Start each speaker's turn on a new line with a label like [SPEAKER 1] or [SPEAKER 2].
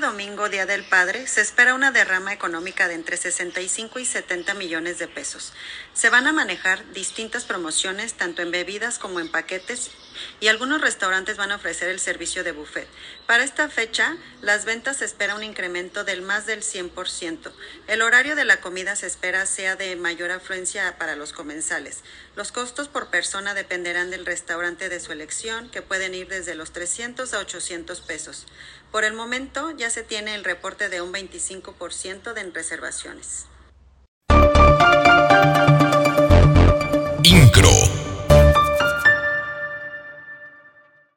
[SPEAKER 1] domingo, Día del Padre, se espera una derrama económica de entre 65 y 70 millones de pesos. Se van a manejar distintas promociones, tanto en bebidas como en paquetes, y algunos restaurantes van a ofrecer el servicio de buffet. Para esta fecha, las ventas se espera un incremento del más del 100%. El horario de la comida se espera sea de mayor afluencia para los comensales. Los costos por persona dependerán del restaurante de su elección, que pueden ir desde los 300 a 800 pesos. Por el momento ya se tiene el reporte de un 25% de reservaciones.